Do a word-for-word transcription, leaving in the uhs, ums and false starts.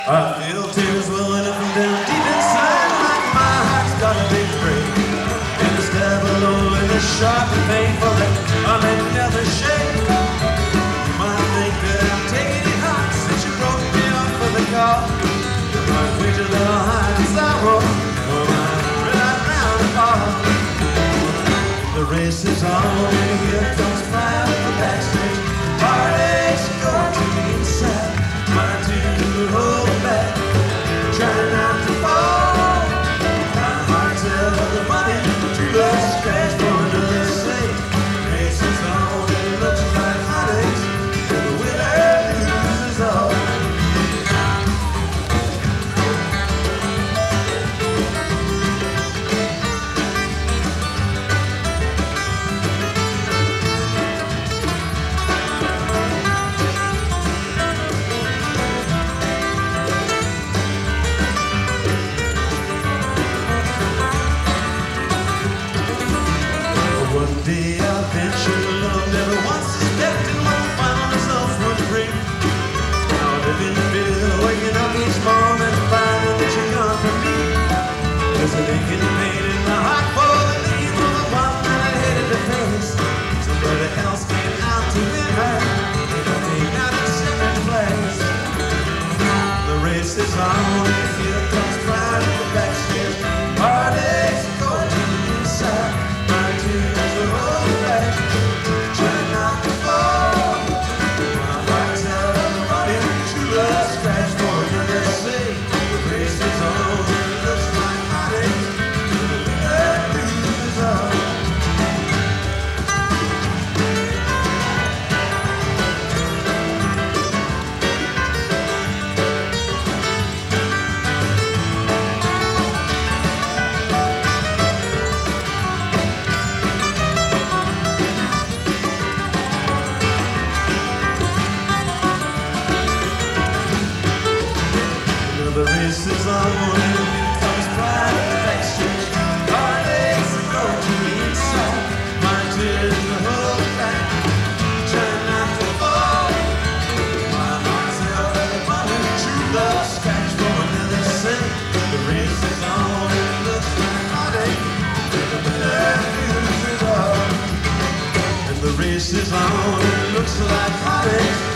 I feel tears welling up and down deep inside, like my heart's got a big break. And the stab below and the sharp and painful that I may never shake. You might think that I'm taking it hard since you broke me off for the call. My picture that I'll hide in sorrow, oh, I'm right round the ball. The race is on and here comes fire from backstage. Heartaches go to the inside, my tears hold back, trying not to fall. My heart's ever the money, too low scratch for another sake. Race is on and it looks like heartaches, and the winner loses all. One day I'll venture love, never once suspecting what the final results would bring. Now living in fear, waking up each morning, finding that you're gone from me. There's an aching pain in my heart for the name of the one that I hated to face. Somebody else came out to win her, and I came out in second place. The race is on, and here comes pride in the backstage. Heartaches go to the inside, my tears are rolling back, trying not to fall. My heart's out of the running, true love scratch for another sake. The race is on, and it looks like heartache, and the winner loses all. The race is on, and here comes pride in the backstage. Heartaches go to the inside, my tears are hold back, trying not to fall. My heart's held at the bottom, true love scratch for another sake. The race is on, and it looks like heartache, and the winner loses all. And the race is on, and it looks like heartache.